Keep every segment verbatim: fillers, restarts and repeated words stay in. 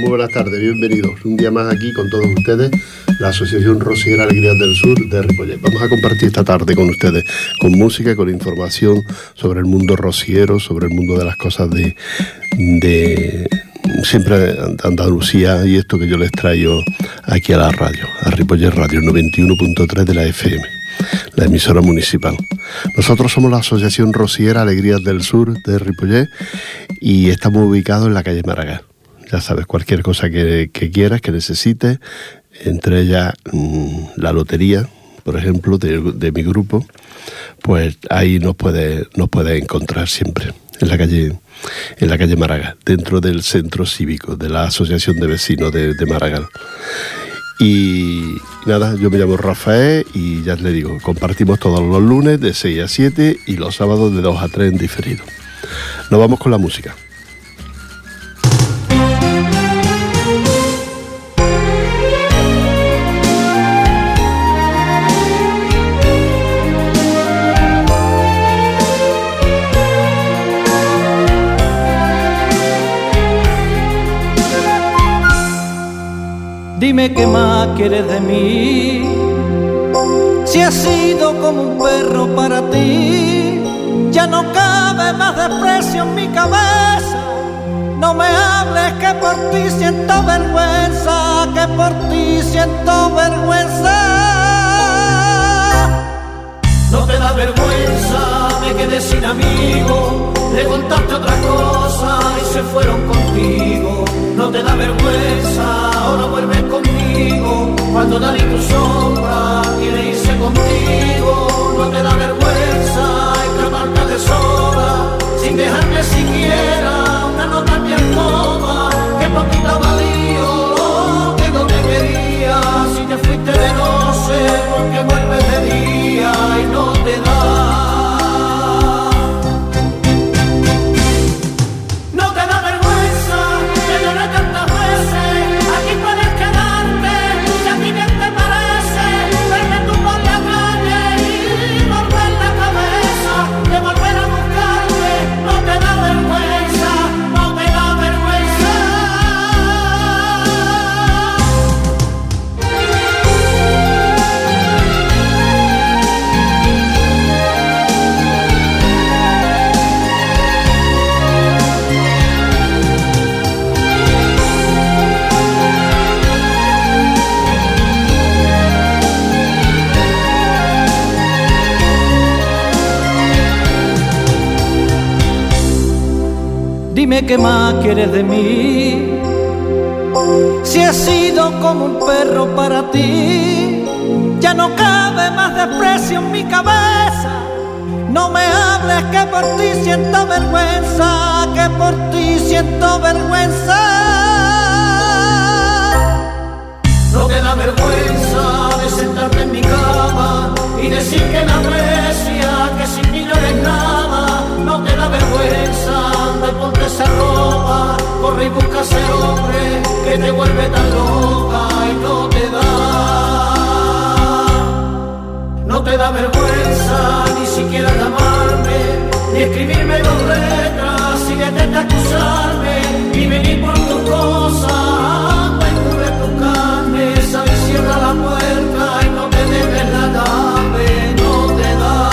Muy buenas tardes, bienvenidos. Un día más aquí con todos ustedes, la Asociación Rociera Alegrías del Sur de Ripollet. Vamos a compartir esta tarde con ustedes, con música, con información sobre el mundo rociero, sobre el mundo de las cosas de, de siempre de Andalucía y esto que yo les traigo aquí a la radio, a Ripollet Radio noventa y uno punto tres de la F M, la emisora municipal. Nosotros somos la Asociación Rociera Alegrías del Sur de Ripollet y estamos ubicados en la calle Maragall. Ya sabes, cualquier cosa que, que quieras, que necesites, entre ellas mmm, la lotería, por ejemplo, de, de mi grupo, pues ahí nos puedes nos puede encontrar siempre, en la calle en la calle Maragall, dentro del centro cívico de la Asociación de Vecinos de, de Maragall. Y nada, yo me llamo Rafael y ya les digo, compartimos todos los lunes de seis a siete y los sábados de dos a tres en diferido. Nos vamos con la música. Dime qué más quieres de mí, si he sido como un perro para ti, ya no cabe más desprecio en mi cabeza. No me hables que por ti siento vergüenza, que por ti siento vergüenza. No te da vergüenza, me quedé sin amigo, le contaste otra cosa y se fueron contigo. No te da vergüenza, ahora vuelves conmigo, cuando Dalí tu sombra quiere irse contigo. No te da vergüenza escaparte de sola, sin dejarme siquiera una nota en mi alcoba, que poquito valío, que no te quería. Si te fuiste de noche, porque vuelves de día y no te da. Dime qué más quieres de mí, si he sido como un perro para ti, ya no cabe más desprecio en mi cabeza. No me hables que por ti siento vergüenza, que por ti siento vergüenza. No te da vergüenza de sentarte en mi cama y decir que me aprecia, que sin mí no eres nada. No te da vergüenza, anda y ponte esa ropa, corre y busca ese hombre que te vuelve tan loca y no te da. No te da vergüenza ni siquiera llamarme, ni escribirme dos letras, si detesta acusarme y venir por tus cosas, anda y cubre tu carne, sal y cierra la puerta y no te debes la llave, no te da.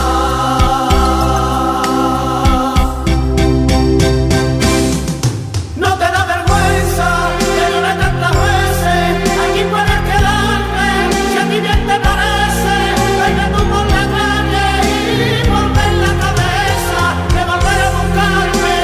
Volver a buscarme.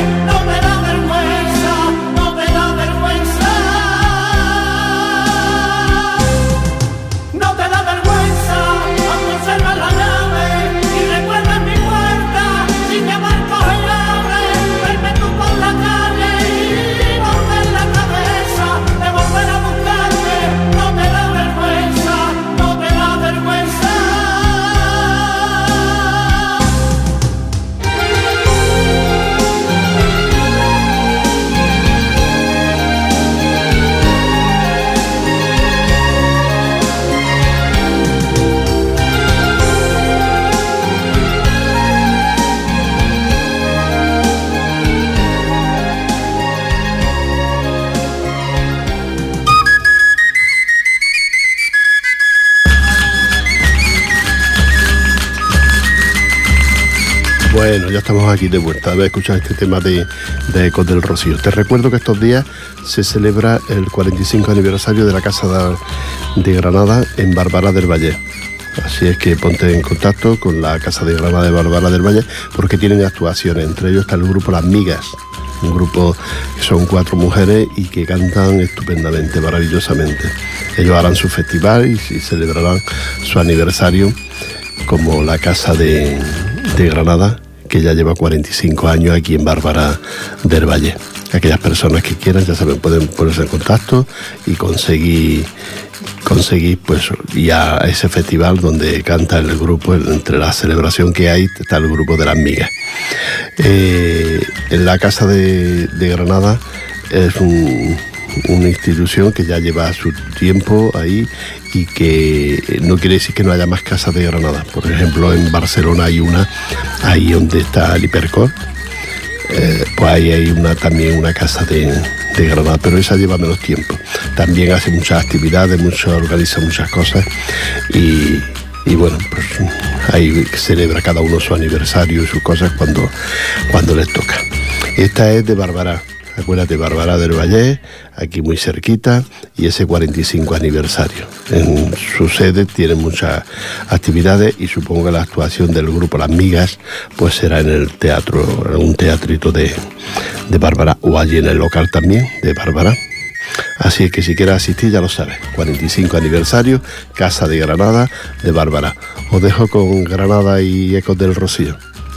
estamos aquí de vuelta. Habéis escuchado este tema de, de Ecos del Rocío. Te recuerdo que estos días se celebra el cuarenta y cinco aniversario de la Casa de, de Granada en Barberá del Vallés. Así es que ponte en contacto con la Casa de Granada de Barberá del Vallés porque tienen actuaciones. Entre ellos está el grupo Las Migas, un grupo que son cuatro mujeres y que cantan estupendamente, maravillosamente. Ellos harán su festival y, y celebrarán su aniversario como la Casa de, de Granada, que ya lleva cuarenta y cinco años aquí en Barberá del Valle. Aquellas personas que quieran, ya saben, pueden ponerse en contacto y conseguir, conseguir pues, ir a ese festival donde canta el grupo. Entre la celebración que hay está el grupo de Las Migas. Eh, en la Casa de, de Granada es un, una institución que ya lleva su tiempo ahí y que no quiere decir que no haya más casas de Granada. Por ejemplo, en Barcelona hay una, ahí donde está el Hipercor, eh, pues ahí hay una, también una casa de, de Granada, pero esa lleva menos tiempo. También hace muchas actividades, mucho, organiza muchas cosas y, y bueno, pues ahí celebra cada uno su aniversario y sus cosas cuando, cuando les toca. Esta es de Barberá. Acuérdate, Barberá del Vallés, aquí muy cerquita, y ese cuarenta y cinco aniversario. En su sede tiene muchas actividades y supongo que la actuación del grupo Las Migas pues será en el teatro, en un teatrito de, de Barberá, o allí en el local también de Barberá. Así es que si quieres asistir ya lo sabes, cuarenta y cinco aniversario, Casa de Granada de Barberá. Os dejo con Granada y Ecos del Rocío.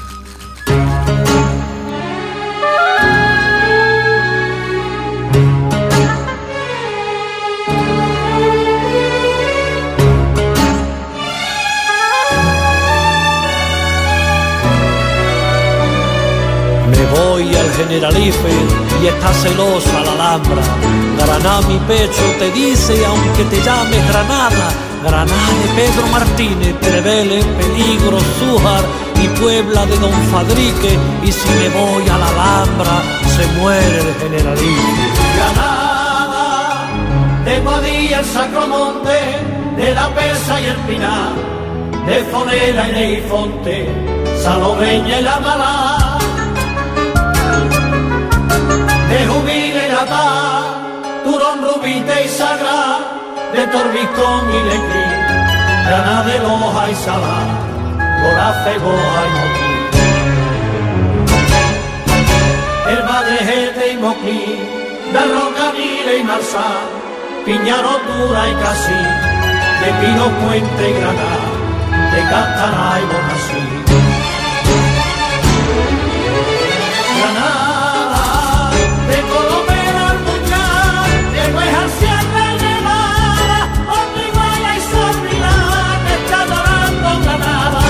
Generalife y está celosa la Alhambra. Granada mi pecho te dice, aunque te llames Granada. Granada de Pedro Martínez, Trevele, Peligro, Zújar y Puebla de Don Fadrique. Y si me voy a la Alhambra, se muere el Generalife. Granada, de Guadilla el Sacromonte, de la Pesa y el Pinar, de Fonela y Neifonte, Salomeña y la Malá, de Jubile y Natal, Turón, Rubite y Sagrá, de Torbicón y Lequín, Granada de Loja y Salá, Gorafe, Goja y Moquín, el Madrejete y Moquín, de Rocavile y Marsal, Piñaro, Dura y Casí, de Pino, Puente y Granada, de Castaná y Bonasí. Granada, de Colomera al Puchar, de Huejar, Sierra y Nevada, Ortiguaya y San Milán, está adorando Granada.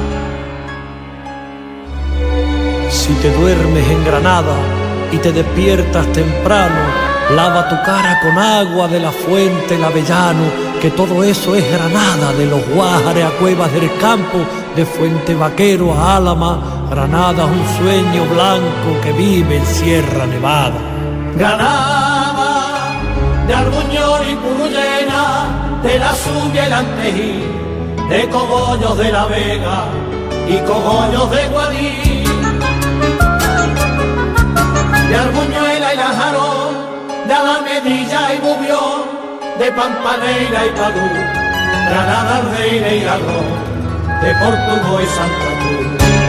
Si te duermes en Granada y te despiertas temprano, lava tu cara con agua de la fuente El Avellano, que todo eso es Granada, de los Guájares a Cuevas del Campo, de Fuente Vaquero a Álama. Granada es un sueño blanco que vive en Sierra Nevada. Granada, de Arbuñol y Purullena, de la Zubia y la Antejí, de Cogollos de la Vega y Cogollos de Guadí, de Arbuñuela y la Jarón, de Alamedilla y Bubión, de Pampaneira y Padú, Granada, Reina y Garrón, de Portugal y Santa Cruz.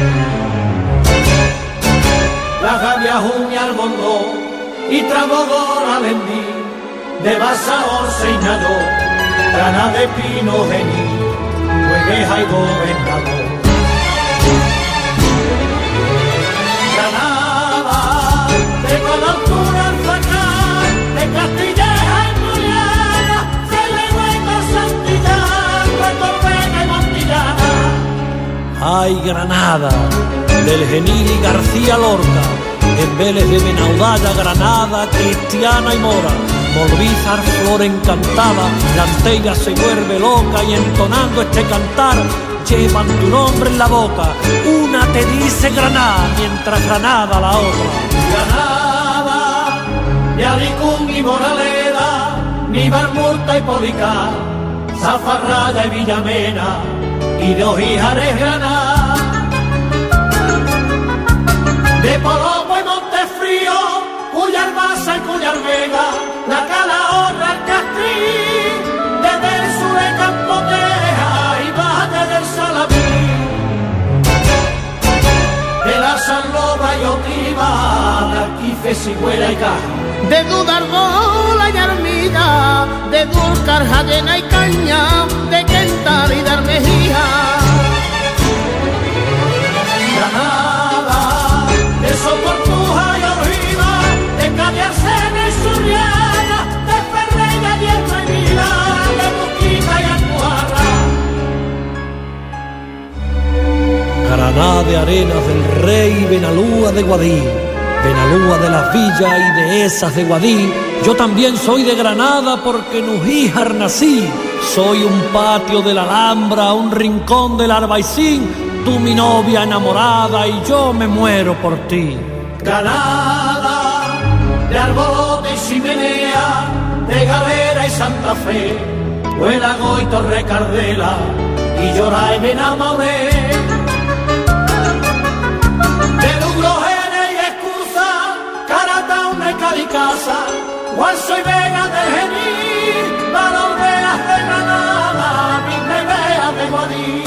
La Gavia, Jun y Almondó, y Trabogor, Alendí, de Basaorce y Ñayó, Granada de Pino, Gení, Hueveja y Gobernador. Granada, de Colaltura al Zacán, de Castilleja y Muriana, Celebuena, Santillán, Puerto Vega y Montillana. Ay, Granada, del Genil y García Lorca, en Vélez de Benaudalla, Granada, Cristiana y Mora, Molvízar, flor encantada, la Anteira se vuelve loca y entonando este cantar, llevan tu nombre en la boca, una te dice Granada, mientras Granada la otra. Granada, de Alicún y Moraleda, ni Barmurta y Policar, Zafarraya y Villamena, y de Ojíjar es Granada. yo te iba, de aquí fe cigüela y caja. De dudar bola y armida, de dulcar jadena y caña, de cantar y dar mejilla. Granada, de Soportuja y Orriba, de Cabiarcena y Surriana, de Ferreira, Diezma y Vila, de Boquita y Alpujarra. Granada de Arenas del Rey, Benalúa de Guadí, Benalúa de las Villas y de esas de Guadí. Yo también soy de Granada porque en Ujíjar nací. Soy un patio de la Alhambra, un rincón del Albaicín. Tú mi novia enamorada y yo me muero por ti. Granada, de Arbolote y Chimenea, de Galera y Santa Fe, Huelago y Torre Cardela, y llora y me enamoré. De Lugrojene y Escurza, Caratauna y Calicasa, Guanzo y Vega de Genil, Valordeas de Granada, Vinevea de Guadí.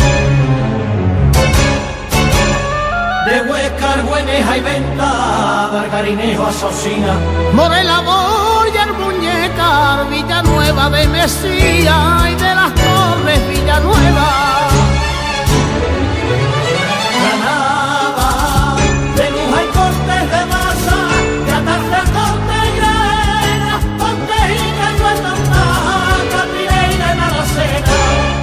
De Huescar, Güeneja y Venta, Margarinejo a Socina, Morela, Boyer, Muñeca, Villanueva de Mesía y de las Torres Villanueva. Granada, de Luja y Cortes de Masa, de Atarce, Conte y Grena, Contejica y Nuetantaja, Capireira y Malacena.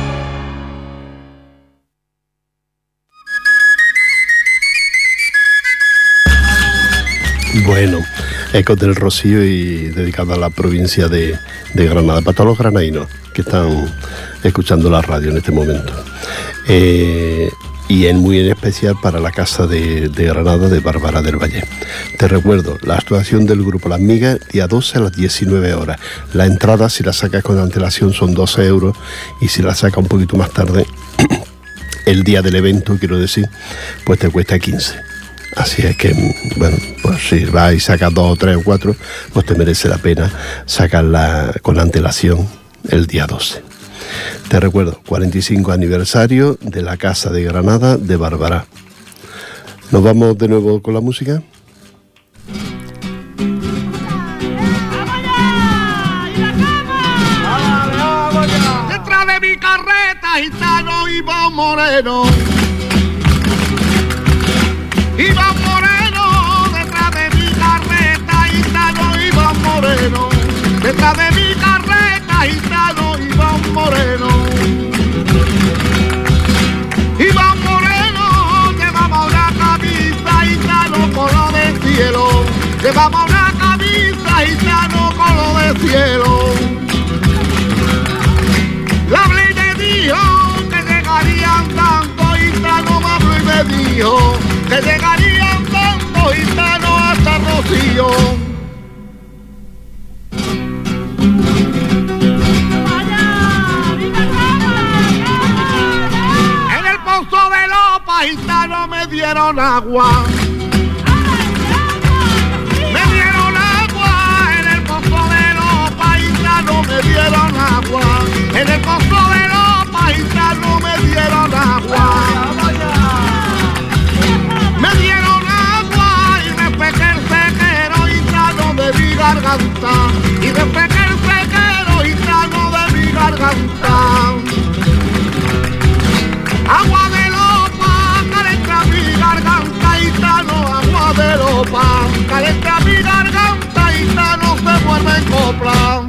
Bueno, Ecos del Rocío y dedicado a la provincia de, de Granada, para todos los granadinos que están escuchando la radio en este momento. Eh, y en muy en especial para la Casa de, de Granada de Bárbara del Valle. Te recuerdo, la actuación del grupo Las Migas, día doce a las diecinueve horas. La entrada, si la sacas con antelación, son doce euros, y si la sacas un poquito más tarde, el día del evento, quiero decir, pues te cuesta quince. Así es que, bueno, pues si vas y sacas dos o tres o cuatro, pues te merece la pena sacarla con antelación el día doce. Te recuerdo, cuarenta y cinco aniversario de la Casa de Granada de Bárbara. ¿Nos vamos de nuevo con la música? Detrás de mi carreta, gitano Iván Moreno. Iván Moreno, detrás de mi carreta, gitano Iván Moreno. Detrás de mi carreta, gitano Iván Moreno. Iván Moreno, llevaba una camisa, gitano color de cielo. Llevaba una camisa, gitano color de cielo. La Blay me dijo que llegarían tanto, gitano Pablo y me dijo que llegarían tanto gitano hasta Rocío. En el pozo de Lopa, gitano, me dieron agua. Me dieron agua en el pozo de Lopa, gitano, me dieron agua. En el pozo de Lopa, gitano, me dieron agua. Me dieron agua y me pegué el sequero gitano de mi garganta. Y me pegué el sequero gitano de mi garganta. Agua de Lopa, calenta mi garganta, gitano. Agua de Lopa, calenta mi garganta, gitano, se vuelve en copla.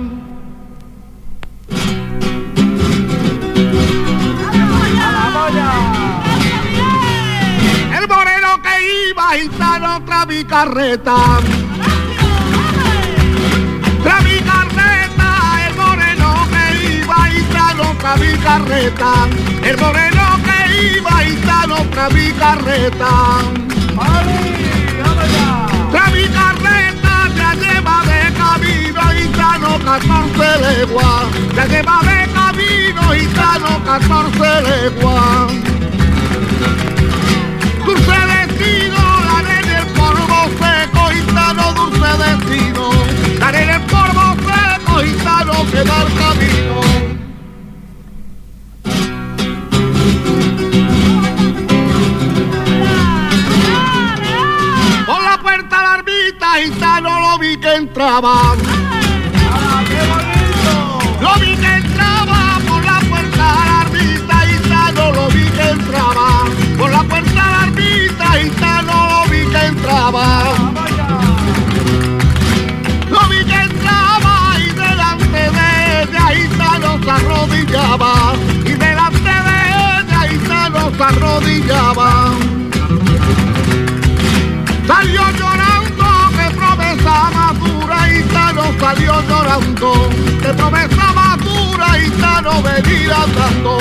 El moreno que iba, gitano, tras mi carreta. Tras mi carreta, el moreno que iba, gitano, tras mi carreta. El moreno que iba, gitano, tras mi carreta. Tras mi carreta, ya lleva de camino, gitano, catorce leguas. Ya lleva de camino, gitano, catorce leguas. Dulce destino, la arena el polvo seco, gitano, dulce destino. La arena el polvo seco, gitano, que da el camino. puerta la ermita gitano lo vi que entraba. ¡Ah, qué bonito! Lo vi que entraba por la puerta la ermita gitano lo vi que entraba. Por la puerta la ermita gitano lo vi que entraba. Lo vi que entraba y delante de ella gitano se arrodillaba. Y delante de ella gitano se arrodillaba. Salió llorando, que promesa madura, gitano salió llorando, que promesa madura, gitano venir andando.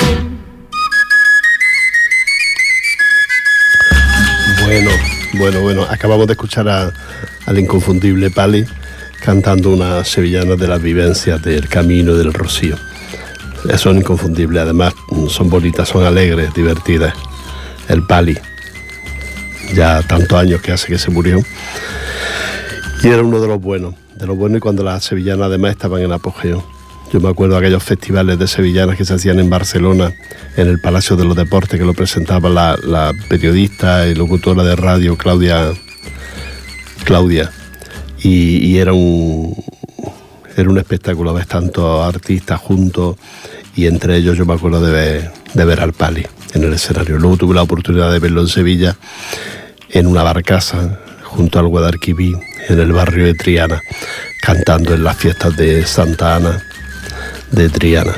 Bueno, bueno, bueno, acabamos de escuchar a, al inconfundible Pali cantando unas sevillanas de las vivencias del camino del Rocío. Son inconfundibles, además son bonitas, son alegres, divertidas. El Pali, ya tantos años que hace que se murió, y era uno de los buenos, de los buenos, y cuando las sevillanas además estaban en apogeo. Yo me acuerdo de aquellos festivales de sevillanas que se hacían en Barcelona, en el Palacio de los Deportes, que lo presentaba la, la periodista y locutora de radio Claudia, Claudia, y, y era un era un espectáculo, ves tantos artistas juntos, y entre ellos yo me acuerdo de ver, de ver al Pali en el escenario. Luego tuve la oportunidad de verlo en Sevilla, en una barcaza, junto al Guadalquivir, en el barrio de Triana, cantando en las fiestas de Santa Ana de Triana.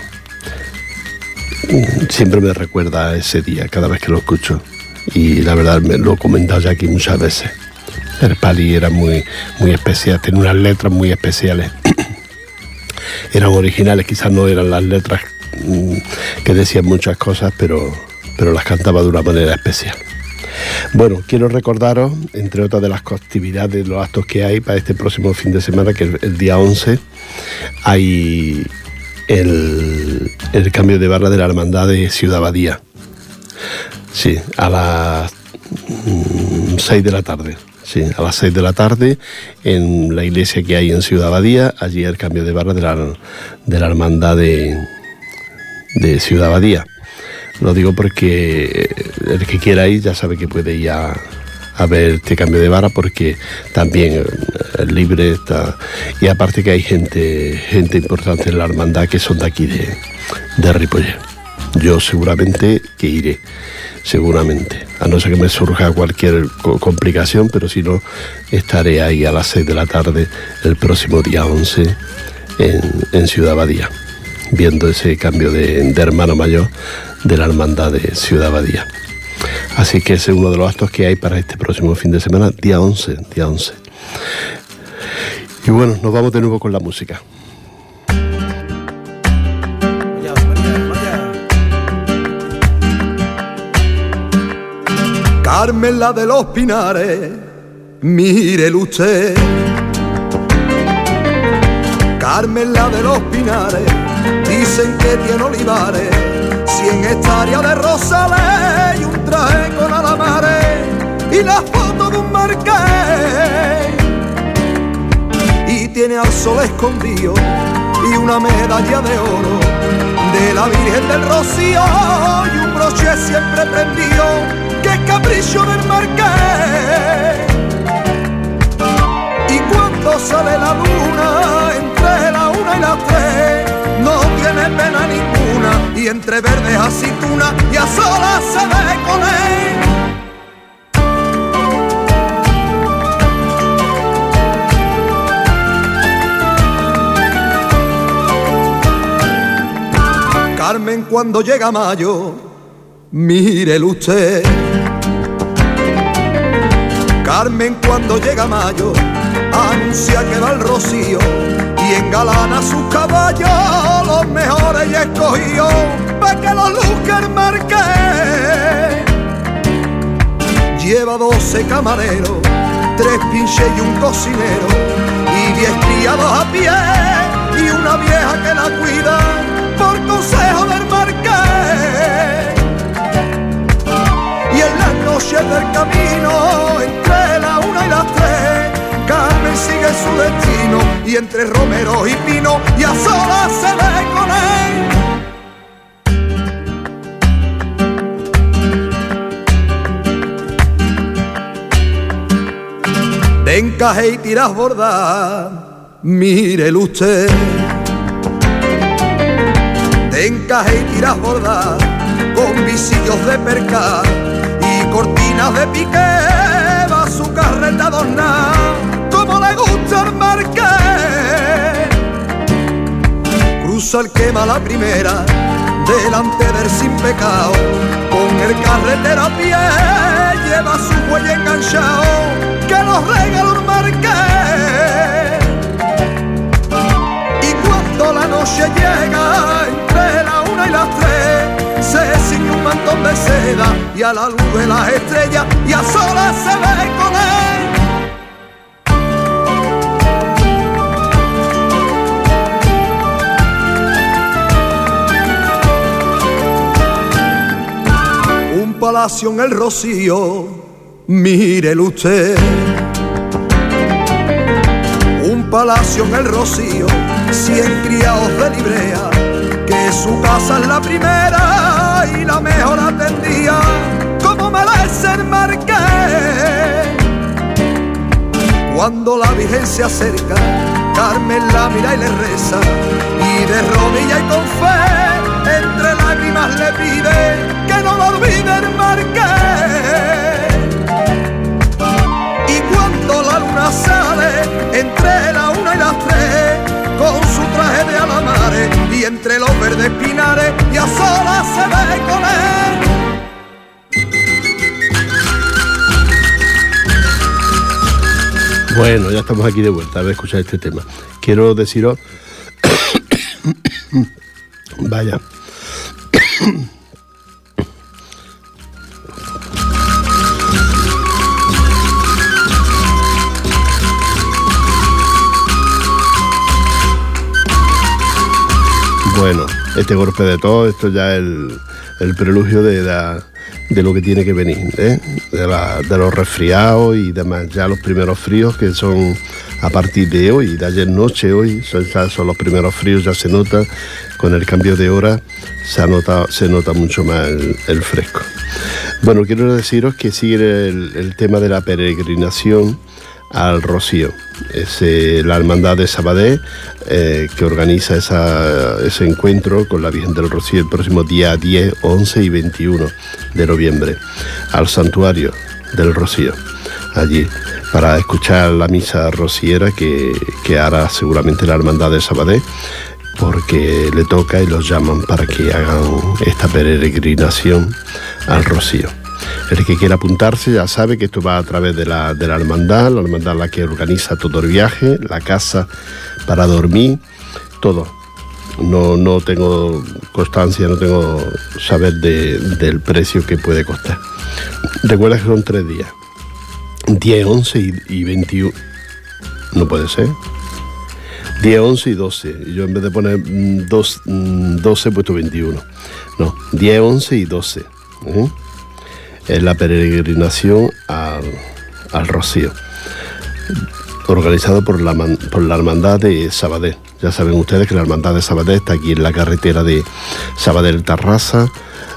Siempre me recuerda a ese día, cada vez que lo escucho, y la verdad me lo he comentado ya aquí muchas veces. El Pali era muy, muy especial, tenía unas letras muy especiales. Eran originales, quizás no eran las letras que decían muchas cosas, pero, pero las cantaba de una manera especial. Bueno, quiero recordaros, entre otras de las actividades, los actos que hay para este próximo fin de semana, que el, el día once hay el, el cambio de barra de la Hermandad de Ciudad Badía. Sí, a las mm, seis de la tarde. Sí, a las seis de la tarde, en la iglesia que hay en Ciudad Badía, allí el cambio de barra de la, de la Hermandad de, de Ciudad Badía. Lo digo porque el que quiera ir ya sabe que puede ir a, a ver este cambio de barra, porque también es libre está, y aparte que hay gente, gente importante en la hermandad que son de aquí de, de Ripollet. Yo seguramente que iré, seguramente, a no ser que me surja cualquier complicación, pero si no, estaré ahí a las seis de la tarde el próximo día once en, en Ciudad Badía, viendo ese cambio de, de hermano mayor de la hermandad de Ciudad Badía. Así que ese es uno de los actos que hay para este próximo fin de semana, día once, día once. Y bueno, nos vamos de nuevo con la música. Carmen, la de los Pinares, mírele usted. Carmen, la de los Pinares, dicen que tiene olivares, cien hectáreas de rosales y un traje con alamares y la foto de un marqués. Y tiene al sol escondido y una medalla de oro de la Virgen del Rocío y un broche siempre prendido que es capricho del marqués. Y cuando sale la luna entre la una y las tres, no tiene pena ninguna, y entre verdes aceitunas y a solas se ve con él. Carmen, cuando llega mayo, mírele usted. Carmen, cuando llega mayo, anuncia que va el rocío y engalana sus caballos, los mejores y escogidos, pa' que los luzca el marqués. Lleva doce camareros, tres pinches y un cocinero, y diez criados a pie, y una vieja que la cuida por consejo del marqués. Y en las noches del camino, entre la una y las tres, Carmen sigue su destino, y entre romeros y pinos, y a solas se ve con él. de encaje y tiras bordadas, mírelo usted. De encaje y tiras bordadas, con visillos de percal y cortinas de piqué, va su carreta adornada como le gusta al marqués. Cruza el quema la primera, delante del sin pecado, con el carretero a pie, lleva su cuello enganchado, que los regaló el marqués. Y cuando la noche llega, entre la una y las tres, se ciñe un mantón de seda y a la luz de las estrellas y a solas se ve con él. Un palacio en el Rocío, mírelo usted. Un palacio en el Rocío, cien criados de librea, que su casa es la primera y la mejor atendía, como merece el marqués. Cuando la Virgen se acerca, Carmen la mira y le reza, y de rodillas y con fe, entre lágrimas le pide que no lo olvide el marqués. Y cuando la luna sale, entre la una y las tres, con su traje de alamares y entre los verdes pinares, y a solas se ve con él. Bueno, ya estamos aquí de vuelta a ver, escuchar este tema. Quiero deciros... Vaya. Bueno, este golpe de todo, esto ya es el, el preludio de, la, de lo que tiene que venir, ¿eh? de, la, de los resfriados y demás. Ya los primeros fríos que son a partir de hoy, de ayer noche, hoy, son, ya son los primeros fríos, ya se nota, con el cambio de hora se, nota, se nota mucho más el, el fresco. Bueno, quiero deciros que sigue el, el tema de la peregrinación al Rocío. Es eh, la Hermandad de Sabadell eh, que organiza esa, ese encuentro con la Virgen del Rocío el próximo día diez, once y veintiuno de noviembre al Santuario del Rocío, allí para escuchar la misa rociera que, que hará seguramente la Hermandad de Sabadell, porque le toca y los llaman para que hagan esta peregrinación al Rocío. El que quiera apuntarse ya sabe que esto va a través de la, de la hermandad, la hermandad la que organiza todo el viaje, la casa para dormir, todo. No, no tengo constancia, no tengo saber de, del precio que puede costar. Recuerda que son tres días, diez, once y, y veintiuno, no puede ser, diez, once y doce, y yo en vez de poner dos, doce he puesto veintiuno, no, diez, once y doce, ¿eh? Es la peregrinación al, al Rocío, organizado por la, por la Hermandad de Sabadell. Ya saben ustedes que la Hermandad de Sabadell está aquí en la carretera de Sabadell-Tarrasa,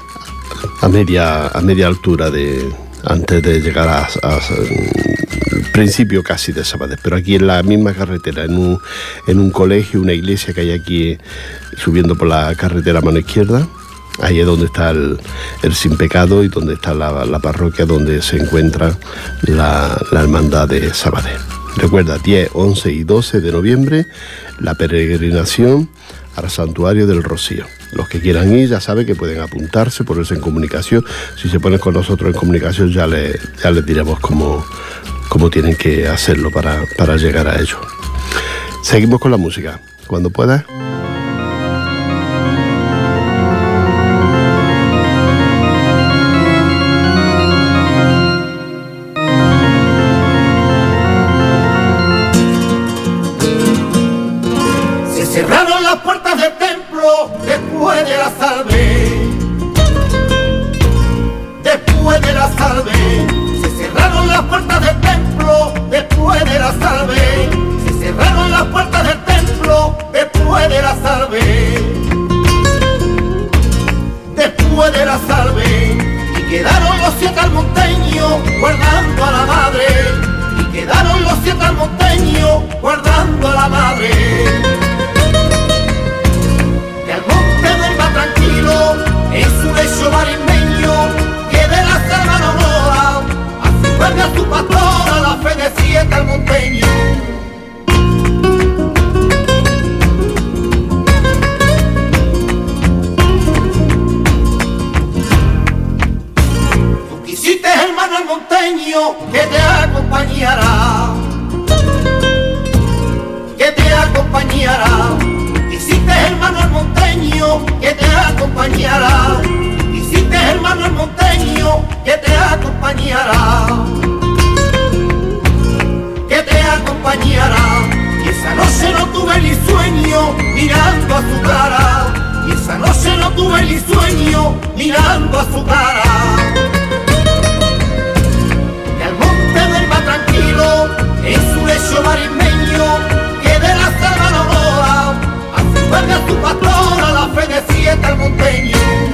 a media, a media altura, de antes de llegar a, a, a principio casi de Sabadell, pero aquí en la misma carretera, en un, en un colegio, una iglesia que hay aquí subiendo por la carretera a mano izquierda. Ahí es donde está el, el Sin Pecado y donde está la, la parroquia donde se encuentra la, la Hermandad de Sabadell. Recuerda, diez, once y doce de noviembre, la peregrinación al Santuario del Rocío. Los que quieran ir ya saben que pueden apuntarse, ponerse en comunicación. Si se ponen con nosotros en comunicación ya, le, ya les diremos cómo, cómo tienen que hacerlo para, para llegar a ello. Seguimos con la música. Cuando puedas. Cerraron las puertas del templo después de la salve. Después de la salve. Se cerraron las puertas del templo después de la salve. Se cerraron las puertas del templo después de la acompañará, que te acompañará. Y esa noche no tuve ni sueño mirando a su cara, y esa noche no tuve ni sueño mirando a su cara. Que al monte duerma tranquilo en su lecho marismeño, que de la selva la aurora así duerme a su pastora la fe de siete al monteño.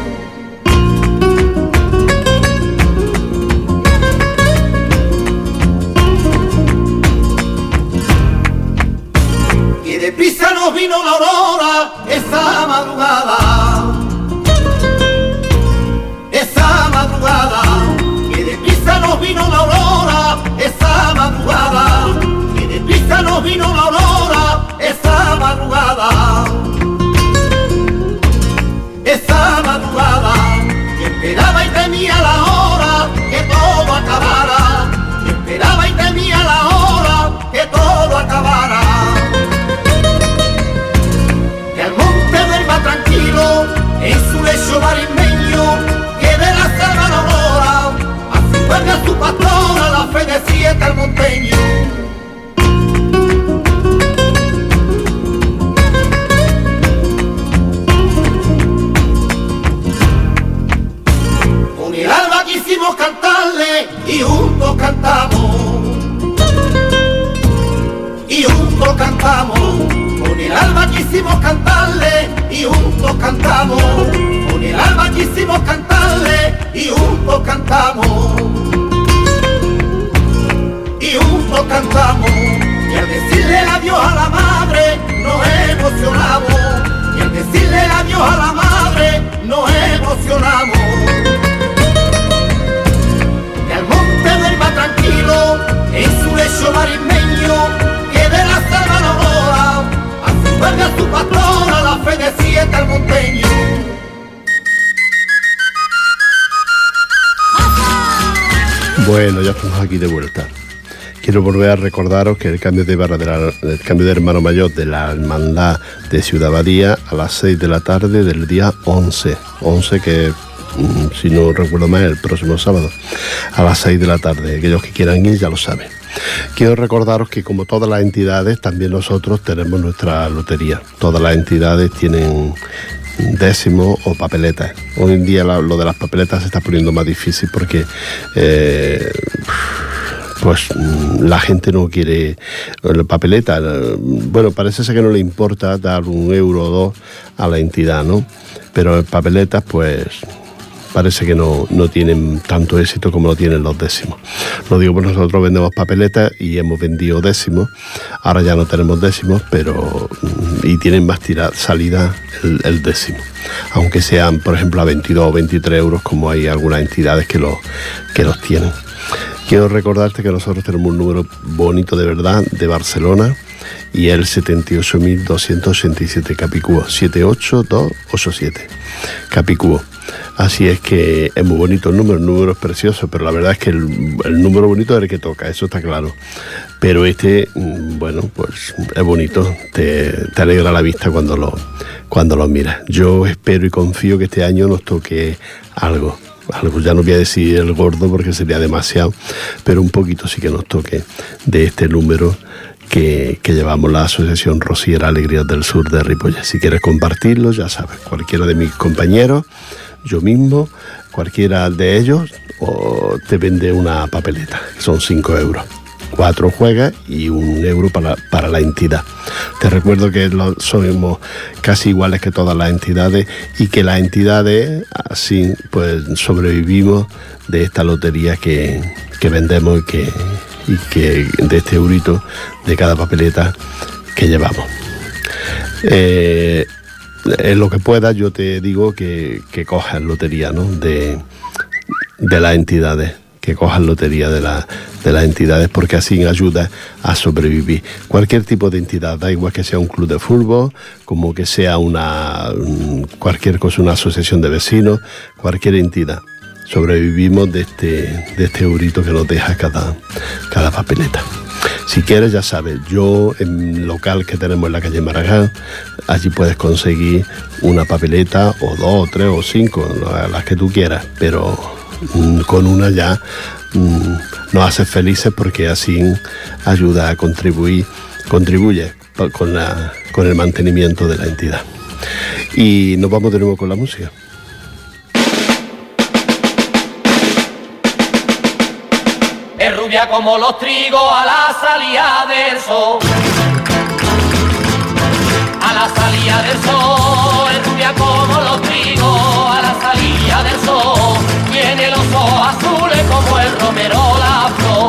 Deprisa nos vino la aurora esa madrugada, esa madrugada, que deprisa nos vino la aurora esa madrugada, que deprisa nos vino la aurora esa madrugada, esa madrugada, que esperaba y temía la hora que todo acabara, que esperaba y temía la hora que todo acabara. Tranquilo en su lecho marismeño, que de la selva la aurora así duerme a su pastora la fe de siete al monteño. Con el alba quisimos cantarle y juntos cantamos, y juntos cantamos. Con el alba quisimos cantarle y juntos cantamos, con el alba quisimos cantarle y juntos cantamos, y juntos cantamos. Y al decirle adiós a la madre nos emocionamos, y al decirle adiós a la madre nos emocionamos. Y al monte duerma tranquilo en su lecho marismeño, que de la selva la aurora duerme a su pastora la fe de siete al monteño. Bueno, ya estamos aquí de vuelta. Quiero volver a recordaros que el cambio de barra de la, el cambio de hermano mayor de la hermandad de Ciudad Badía a las seis de la tarde del día once, once que si no recuerdo mal el próximo sábado a las seis de la tarde. Aquellos que quieran ir ya lo saben. Quiero recordaros que como todas las entidades, también nosotros tenemos nuestra lotería. Todas las entidades tienen décimos o papeletas. Hoy en día la, lo de las papeletas se está poniendo más difícil porque eh, pues la gente no quiere la papeleta. Bueno, parece ser que no le importa dar un euro o dos a la entidad, ¿no? Pero en papeletas pues parece que no, no tienen tanto éxito como lo tienen los décimos. Lo digo porque nosotros vendemos papeletas y hemos vendido décimos. Ahora ya no tenemos décimos, pero y tienen más tira, salida el, el décimo. Aunque sean, por ejemplo, a veintidós o veintitrés euros, como hay algunas entidades que, lo, que los tienen. Quiero recordarte que nosotros tenemos un número bonito de verdad de Barcelona y el setenta y ocho mil doscientos ochenta y siete Capicúa, siete ocho dos ocho siete Capicúa. Así es que es muy bonito el número, el número es precioso, pero la verdad es que el, el número bonito es el que toca, eso está claro. Pero este, bueno, pues es bonito, te, te alegra la vista cuando lo, cuando lo miras. Yo espero y confío que este año nos toque algo. Algo, ya no voy a decir el gordo porque sería demasiado, pero un poquito sí que nos toque de este número que, que llevamos la Asociación Rociera Alegrías del Sur de Ripollet. Si quieres compartirlo, ya sabes, cualquiera de mis compañeros, yo mismo, cualquiera de ellos, o te vende una papeleta, que son cinco euros. Cuatro juegas y un euro para, para la entidad. Te recuerdo que lo, somos casi iguales que todas las entidades y que las entidades así pues sobrevivimos de esta lotería que, que vendemos y que, y que de este eurito de cada papeleta que llevamos. Eh, en lo que puedas yo te digo que, que cojas lotería, ¿no? de, de las entidades. que cojan lotería de, la, de las entidades, porque así ayuda a sobrevivir. Cualquier tipo de entidad, da igual que sea un club de fútbol, como que sea una cualquier cosa, una asociación de vecinos, cualquier entidad. Sobrevivimos de este, de este eurito que nos deja cada, cada papeleta. Si quieres, ya sabes, yo en el local que tenemos en la calle Maragall, allí puedes conseguir una papeleta, o dos, o tres, o cinco, las que tú quieras, pero con una ya mmm, nos hace felices porque así ayuda a contribuir, contribuye con, la, con el mantenimiento de la entidad. Y nos vamos de nuevo con la música. Es rubia como los trigos a la salida del sol. A la salida del sol, es rubia como los trigos a la salida del sol. Tiene los ojos azules como el romero la flor.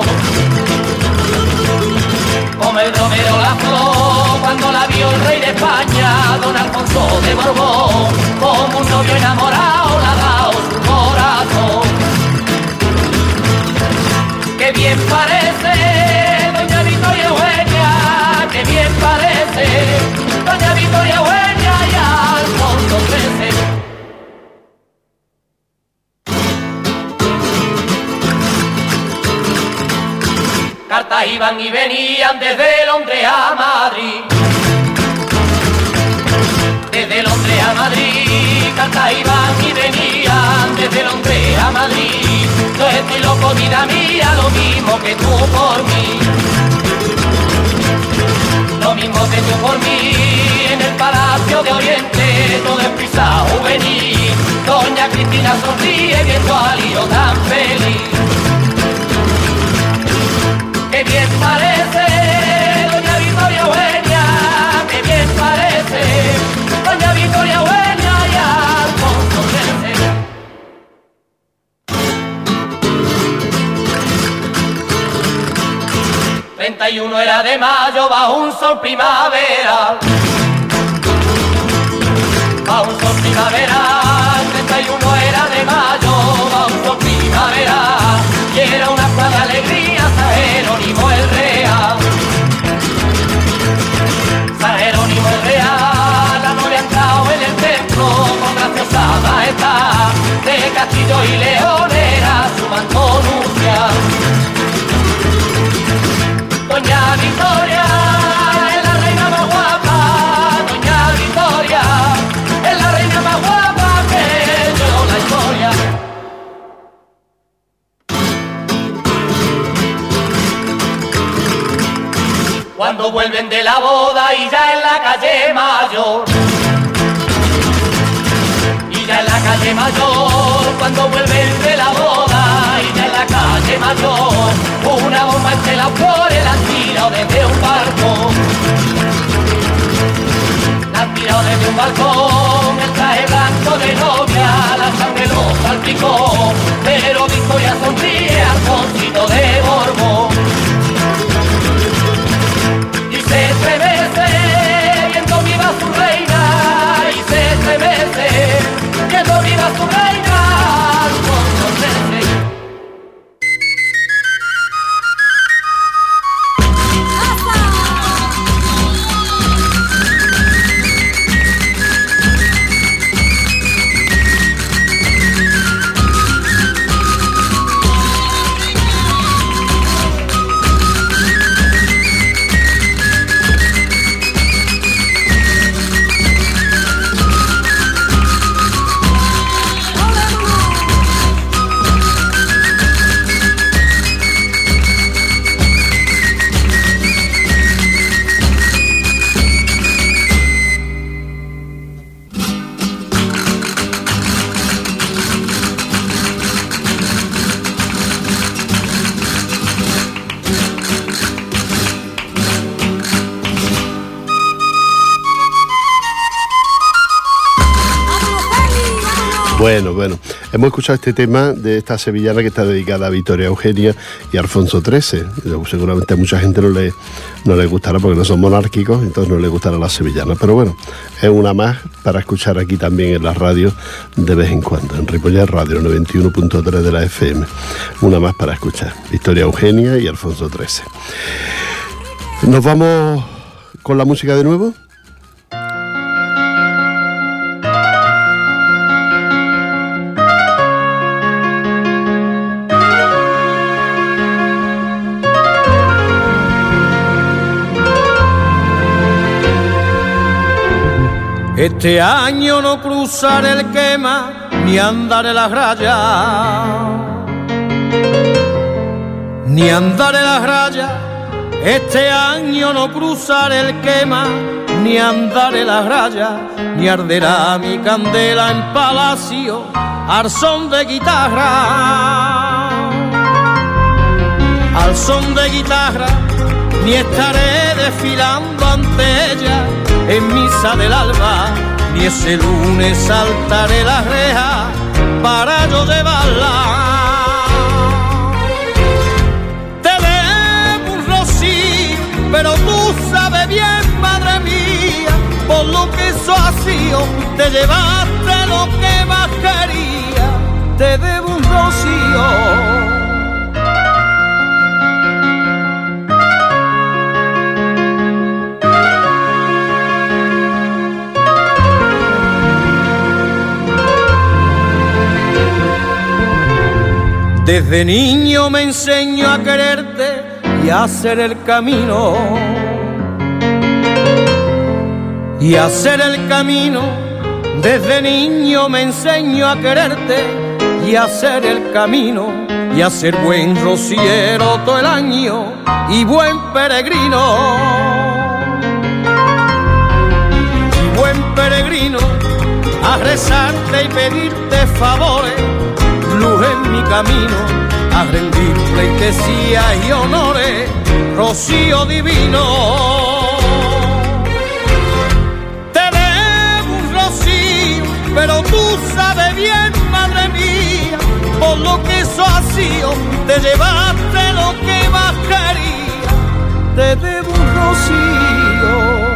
Como el romero la flor, cuando la vio el rey de España, don Alfonso de Borbón, como un novio enamorado le ha dado su corazón. ¡Qué bien parece doña Victoria Eugenia! ¡Qué bien parece doña Victoria Eugenia y Alfonso trece! Cartas iban y venían desde Londres a Madrid. Desde Londres a Madrid, cartas iban y venían desde Londres a Madrid. Yo estoy loco, vida mía, lo mismo que tú por mí. Lo mismo que tú por mí, en el Palacio de Oriente, todo es prisa juvenil. Doña Cristina sonríe viendo a Lío tan feliz. ¡Qué bien parece doña Victoria Eugenia! ¡Qué bien parece doña Victoria Eugenia y Alfonso trece! treinta y uno era de mayo bajo un sol primaveral. Bajo un sol primaveral. treinta y uno era de mayo bajo un sol primaveral. Y era una plaza de alegría San Jerónimo el Real. San Jerónimo el Real, la novia ha entrado en el templo con graciosa majestad. De castillo y león era su manto nupcial. Doña Victoria es la reina más guapa. Doña Victoria es la reina más guapa que yo la historia. Cuando vuelven de la boda y ya en la calle Mayor, y ya en la calle Mayor, cuando vuelven de la boda y ya en la calle Mayor, una bomba entre las flores la han tirado desde un balcón. La han tirado desde un balcón, el traje blanco de novia, la sangre lo salpicó, pero Victoria sonríe al Alfonsito de Borbón. Se estremece viendo viva su reina, y se estremece viendo viva su reina, Alfonso trece. Bueno, bueno, hemos escuchado este tema de esta sevillana que está dedicada a Victoria Eugenia y Alfonso trece. Seguramente a mucha gente no le, no le gustará porque no son monárquicos, entonces no le gustará la sevillana. Pero bueno, es una más para escuchar aquí también en la radio de vez en cuando, en Ripollet Radio noventa y uno punto tres de la F M. Una más para escuchar, Victoria Eugenia y Alfonso trece. Nos vamos con la música de nuevo. Este año no cruzaré el quema ni andaré las rayas, ni andaré las rayas. Este año no cruzaré el quema, ni andaré las rayas, ni arderá mi candela en palacio al son de guitarra. Al son de guitarra, ni estaré desfilando ante ella en misa del alba, ni ese lunes saltaré las rejas para yo llevarla. Pero tú sabes bien, madre mía, por lo que eso ha sido, te llevaste lo que más quería, te debo un rocío. Desde niño me enseño a quererte y hacer el camino, y hacer el camino. Desde niño me enseño a quererte y hacer el camino, y a ser buen rociero todo el año y buen peregrino. Y buen peregrino, a rezarte y pedirte favores, luz en mi camino, a rendir pleitesía y honores, rocío divino. Te debo un rocío, pero tú sabes bien, madre mía, por lo que eso ha sido, te llevaste lo que más quería, te debo un rocío.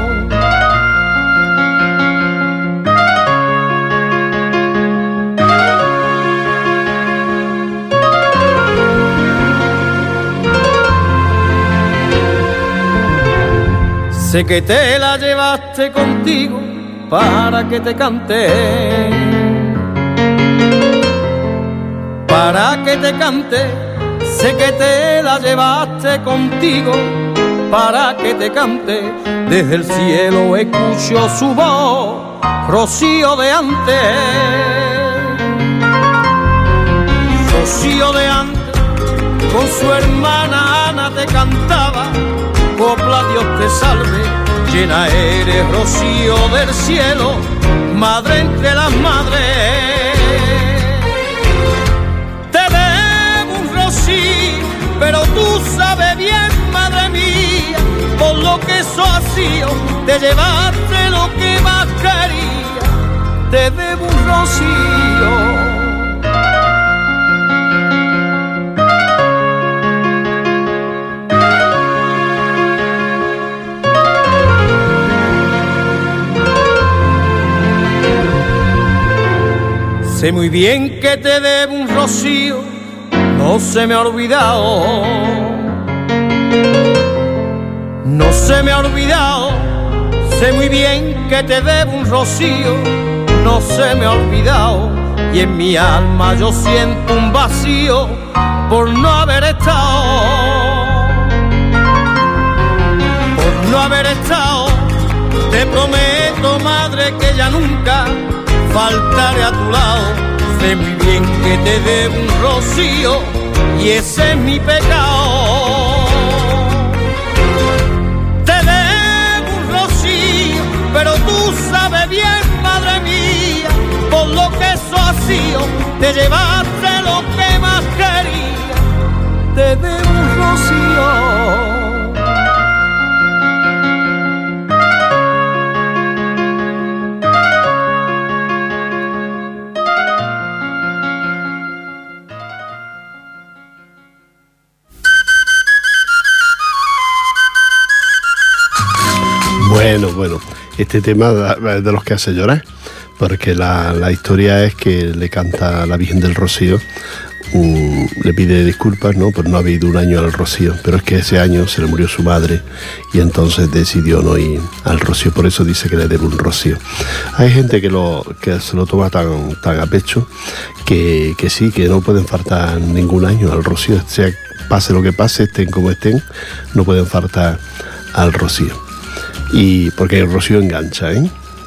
Sé que te la llevaste contigo para que te cante, para que te cante. Sé que te la llevaste contigo para que te cante. Desde el cielo escucho su voz, rocío de antes, rocío de antes. Con su hermana Ana te cantaba, copla Dios te salve, llena eres rocío del cielo, madre entre las madres. Te debo un rocío, pero tú sabes bien, madre mía, por lo que eso ha sido, te llevaste lo que más quería, te debo un rocío. Sé muy bien que te debo un rocío, no se me ha olvidado, no se me ha olvidado. Sé muy bien que te debo un rocío, no se me ha olvidado. Y en mi alma yo siento un vacío por no haber estado, por no haber estado. Te prometo, madre, que ya nunca faltaré a tu lado. Sé muy bien que te debo un rocío y ese es mi pecado. Te debo un rocío, pero tú sabes bien, madre mía, por lo que eso ha sido, te llevaste lo que más quería, te debo un rocío. Bueno, bueno, este tema es de los que hace llorar, porque la, la historia es que le canta a la Virgen del Rocío, um, le pide disculpas, ¿no?, por no haber ido un año al Rocío, pero es que ese año se le murió su madre y entonces decidió no ir al Rocío, por eso dice que le debe un rocío. Hay gente que, lo, que se lo toma tan, tan a pecho que, que sí, que no pueden faltar ningún año al Rocío, o sea, pase lo que pase, estén como estén, no pueden faltar al Rocío. Y porque el rocío engancha, ¿eh?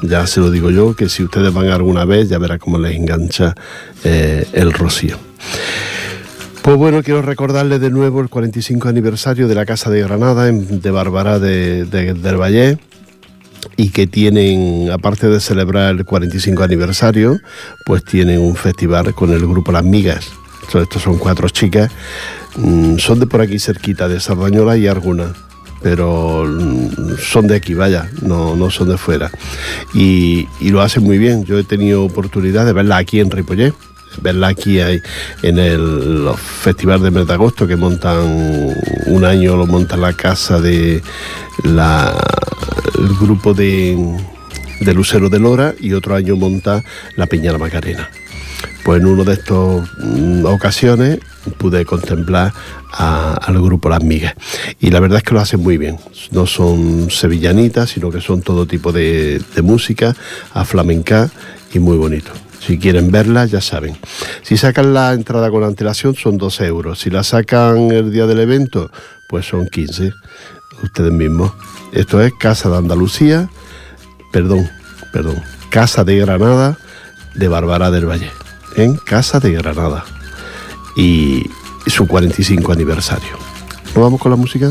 Ya se lo digo yo, que si ustedes van alguna vez, ya verán cómo les engancha eh, el rocío. Pues bueno, quiero recordarles de nuevo el cuarenta y cinco aniversario de la Casa de Granada, en, de Barbará de, de, del Vallés, y que tienen, aparte de celebrar el cuarenta y cinco aniversario, pues tienen un festival con el grupo Las Migas. Estos son cuatro chicas, mmm, son de por aquí cerquita, de Sardañola y Arguna, pero mmm, son de aquí, vaya, no, no son de fuera. Y, y lo hacen muy bien. Yo he tenido oportunidad de verla aquí en Ripollet, verla aquí hay, en el Festival de Mes de Agosto, que montan un año, lo monta la casa de la, el grupo de, de Lucero de Lora, y otro año monta la Peña La Macarena. Pues en una de estas mm, ocasiones pude contemplar a, al grupo Las Migas, y la verdad es que lo hacen muy bien. No son sevillanitas, sino que son todo tipo de, de música, a flamenca, y muy bonito. Si quieren verla, ya saben. Si sacan la entrada con antelación, son doce euros. Si la sacan el día del evento, pues son quince. Ustedes mismos. Esto es Casa de Andalucía, perdón, perdón, Casa de Granada de Barbará del Valle, en Casa de Granada. Y su cuarenta y cinco aniversario. ¿Nos vamos con la música?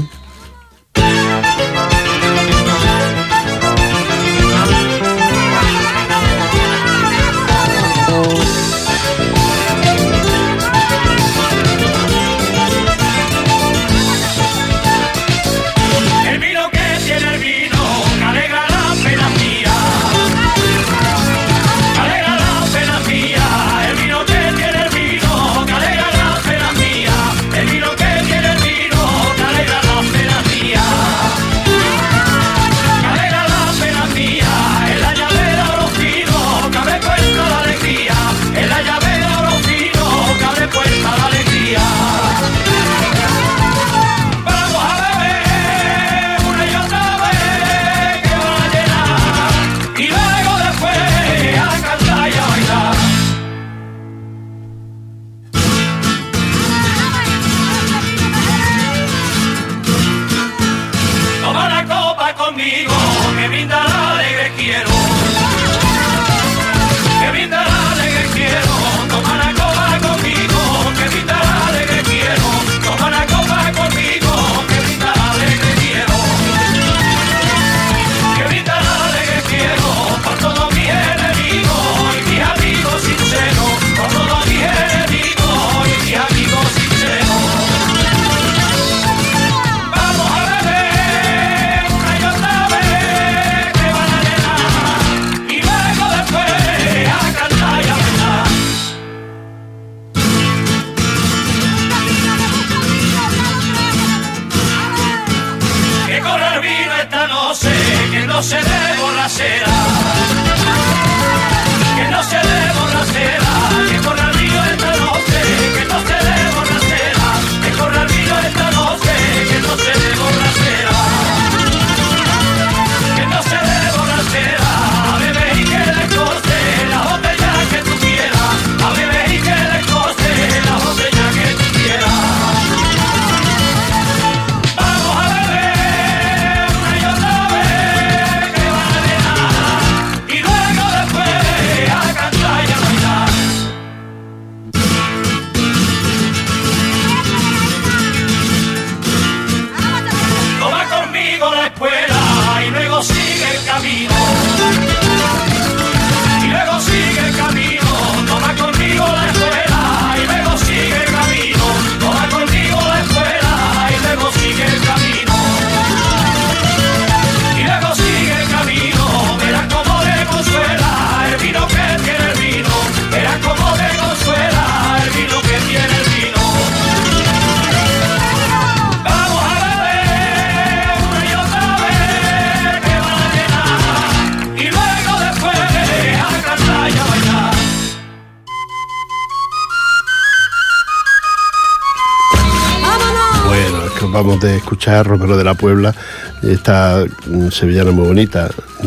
Vamos de escuchar Romero de la Puebla, esta sevillana muy bonita.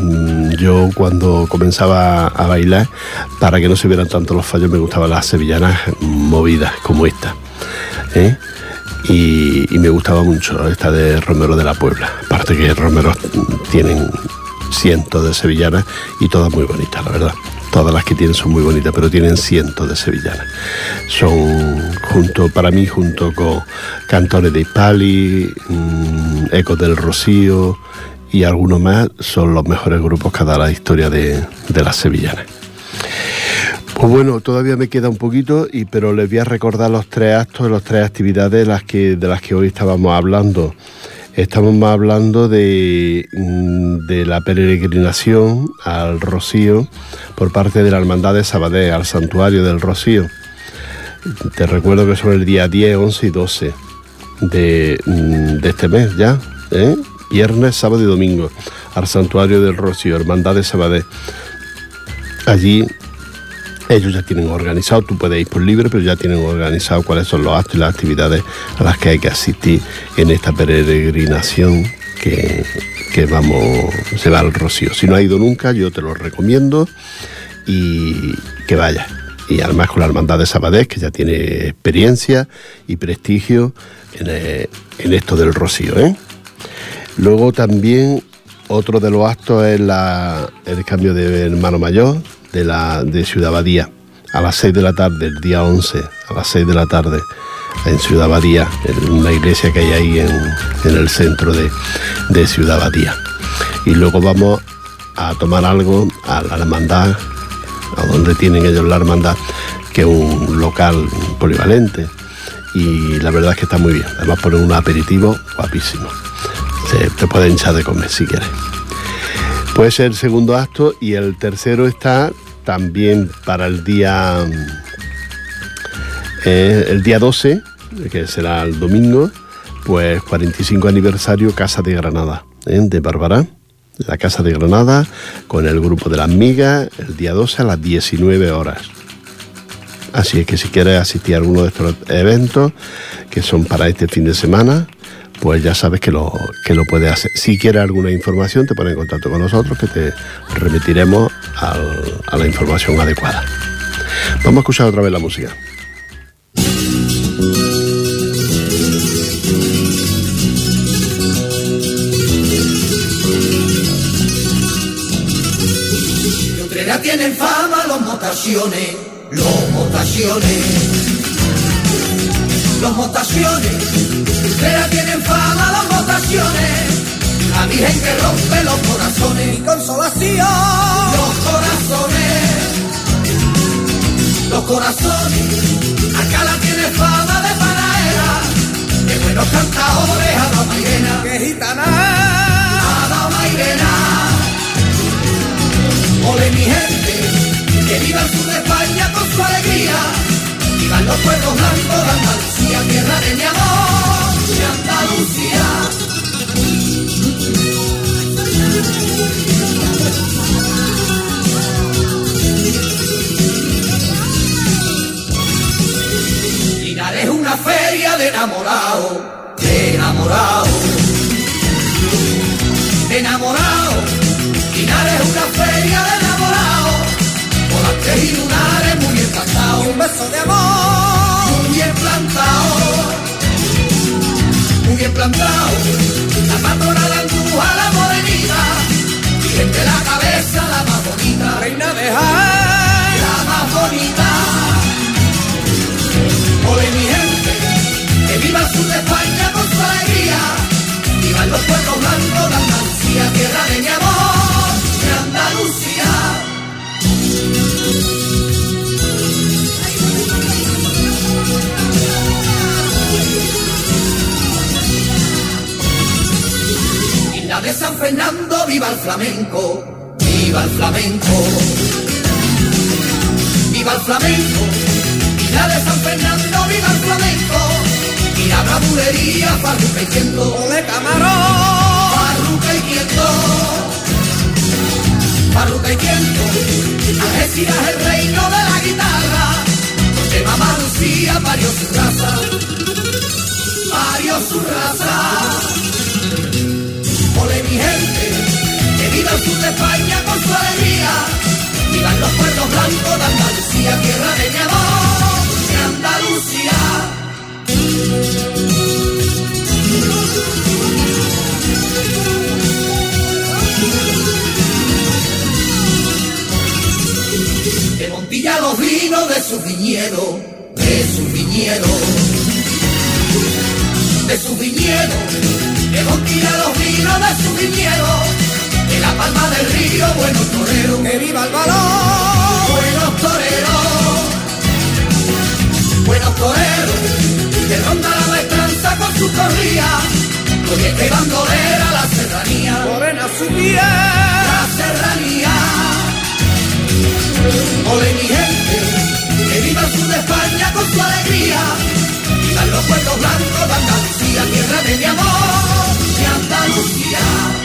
Yo cuando comenzaba a bailar, para que no se vieran tanto los fallos, me gustaban las sevillanas movidas como esta, ¿eh? y, y me gustaba mucho esta de Romero de la Puebla. Aparte que Romero tienen cientos de sevillanas y todas muy bonitas, la verdad. Todas las que tienen son muy bonitas, pero tienen cientos de sevillanas. Son, junto para mí, junto con Cantores de Hispali, mmm, Ecos del Rocío y algunos más, son los mejores grupos que ha dado la historia de, de las sevillanas. Pues bueno, todavía me queda un poquito, y, pero les voy a recordar los tres actos, las tres actividades de las que, de las que hoy estábamos hablando. Estamos hablando de, de la peregrinación al Rocío por parte de la Hermandad de Sabadell, al Santuario del Rocío. Te recuerdo que son el día diez, once y doce de, de este mes ya, ¿eh? Viernes, sábado y domingo, al Santuario del Rocío, Hermandad de Sabadell. Allí ellos ya tienen organizado, tú puedes ir por libre, pero ya tienen organizado cuáles son los actos y las actividades a las que hay que asistir en esta peregrinación que, que vamos, se va al Rocío. Si no has ido nunca, yo te lo recomiendo y que vayas. Y además con la Hermandad de Sabadell, que ya tiene experiencia y prestigio en, eh, en esto del Rocío, ¿eh? Luego también otro de los actos es la, el cambio de hermano mayor de, la, de Ciudad Badía, a las seis de la tarde, el día once, a las seis de la tarde, en Ciudad Badía, en una iglesia que hay ahí en, en el centro de, de Ciudad Badía. Y luego vamos a tomar algo a la hermandad, a donde tienen ellos la hermandad, que es un local polivalente, y la verdad es que está muy bien. Además ponen un aperitivo guapísimo. Se, te pueden echar de comer si quieres. Puede ser el segundo acto, y el tercero está también para el día eh, el día doce, que será el domingo, pues cuarenta y cinco aniversario Casa de Granada, ¿eh? de Barbará, la Casa de Granada, con el grupo de las migas, el día doce a las diecinueve horas. Así es que si quieres asistir a alguno de estos eventos que son para este fin de semana, pues ya sabes que lo, que lo puedes hacer. Si quieres alguna información, te pones en contacto con nosotros, que te remitiremos al, a la información adecuada. Vamos a escuchar otra vez la música. De Utrera tienen fama los motaciones, los motaciones. Los motaciones, Utrera tienen fama las motaciones, la virgen que rompe los corazones, mi consolación, los corazones, los corazones, acá la tiene fama de panaera, de buenos cantadores a la mairena, que gitana, a la mairena, ole mi gente, que viva el sur de España con su alegría. Vivan los pueblos blancos de Andalucía, tierra de mi amor, de Andalucía. Linares es una feria de enamorado, de enamorado, de enamorado. Linares es una feria de enamorado, por las tres y lunares muy bien plantado, y un beso de amor muy bien plantado, muy bien plantado. La patrona la Andújar, la morenita, virgen de la cabeza la más bonita, reina de Jaén, la más bonita. Ole mi gente, que viva el sur de España con su alegría, vivan los pueblos blancos de Andalucía, tierra de mi amor, de Andalucía. Isla de San Fernando, viva el flamenco, viva el flamenco, viva el flamenco. Isla de San Fernando, viva el flamenco, y la bravulería, farruca y tiento, ole camarón, farruca y tiento, farruca y tiento. Algeciras es el reino de la guitarra, donde mamá Lucía parió su raza, parió su raza. Ole mi gente, que viva el sur de España con su alegría, vivan los pueblos blancos de Andalucía, tierra de mi amor, de Andalucía. viñedo, de su viñedo, de su viñedo, que contiene los vinos de su viñedo, de la palma del río, buenos toreros, que viva el valor, buenos toreros, buenos toreros, que ronda la maestranza con su corría, oye que bandolera la serranía, morena su piel, la serranía, ole mi gente, que viva el sur de España con su alegría, vivan los pueblos blancos de Andalucía, tierra de mi amor, de Andalucía.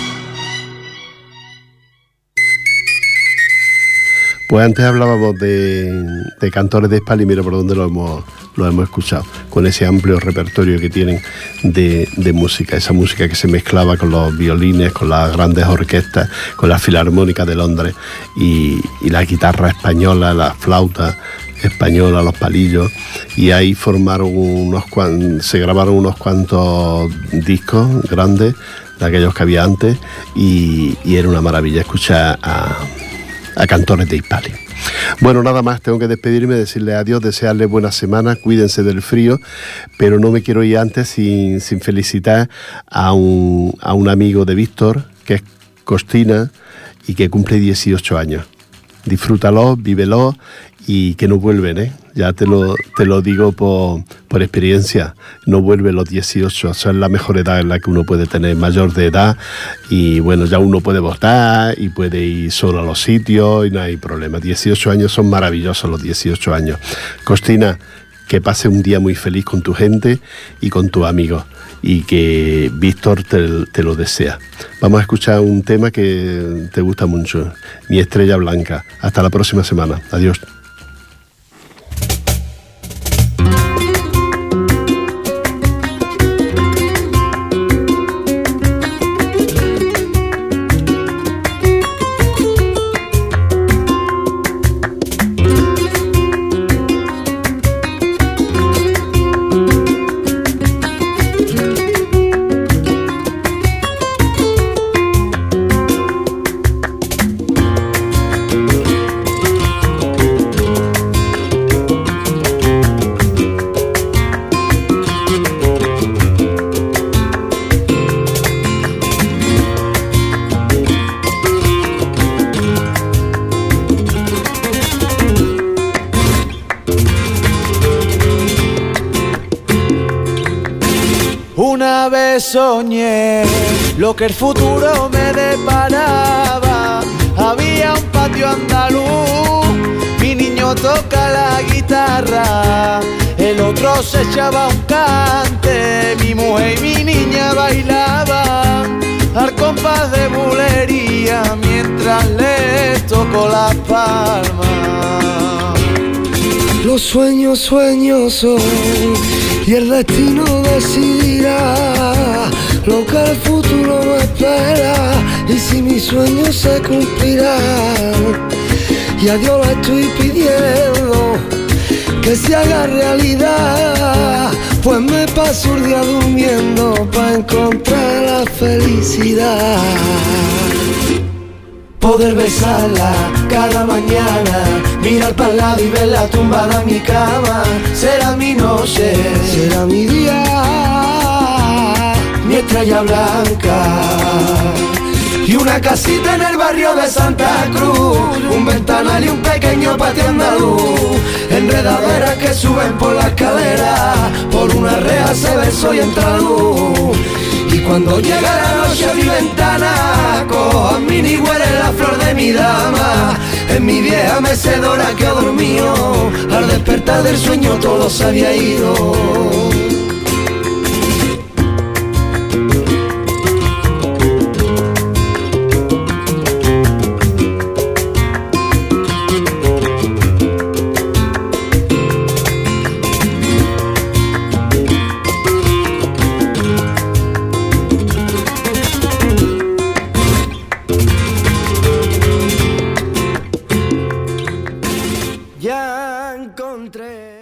Pues antes hablábamos de, de cantores de Hispali, mira por dónde lo hemos, lo hemos escuchado, con ese amplio repertorio que tienen de, de música, esa música que se mezclaba con los violines, con las grandes orquestas, con la Filarmónica de Londres y, y la guitarra española, la flauta española, los palillos, y ahí formaron unos cuantos, se grabaron unos cuantos discos grandes de aquellos que había antes y, y era una maravilla escuchar a a cantores de Hispali. Bueno, nada más, tengo que despedirme, decirles adiós, desearles buena semana, cuídense del frío, pero no me quiero ir antes sin, sin felicitar a un, a un amigo de Víctor, que es Costina, y que cumple dieciocho años. Disfrútalo, vívelo y que no vuelven, ¿eh? Ya te lo, te lo digo por, por experiencia, no vuelven los dieciocho, esa es la mejor edad en la que uno puede tener, mayor de edad, y bueno, ya uno puede votar y puede ir solo a los sitios y no hay problema. dieciocho años son maravillosos los dieciocho años. Costina, que pase un día muy feliz con tu gente y con tus amigos, y que Víctor te, te lo desea. Vamos a escuchar un tema que te gusta mucho, Mi Estrella Blanca. Hasta la próxima semana. Adiós. Una vez soñé lo que el futuro me deparaba. Había un patio andaluz, mi niño toca la guitarra, el otro se echaba un cante, mi mujer y mi niña bailaban al compás de bulería mientras les tocó las palmas. Los sueños, sueños son, y el destino decidirá lo que el futuro me espera, y si mis sueños se cumplirán. Y a Dios le estoy pidiendo que se haga realidad, pues me paso el día durmiendo para encontrar la felicidad. Poder besarla cada mañana, mirar para el lado y verla tumbada en mi cama. Será mi noche, será mi día, mi estrella blanca. Y una casita en el barrio de Santa Cruz, un ventanal y un pequeño patio andaluz, enredaderas que suben por la escalera, por una reja se ve el sol y entra luz. Y cuando llega la noche a mi ventana, cojo a mi ni huele la flor de mi dama. En mi vieja mecedora que ha dormido, al despertar del sueño todo se había ido. Ya encontré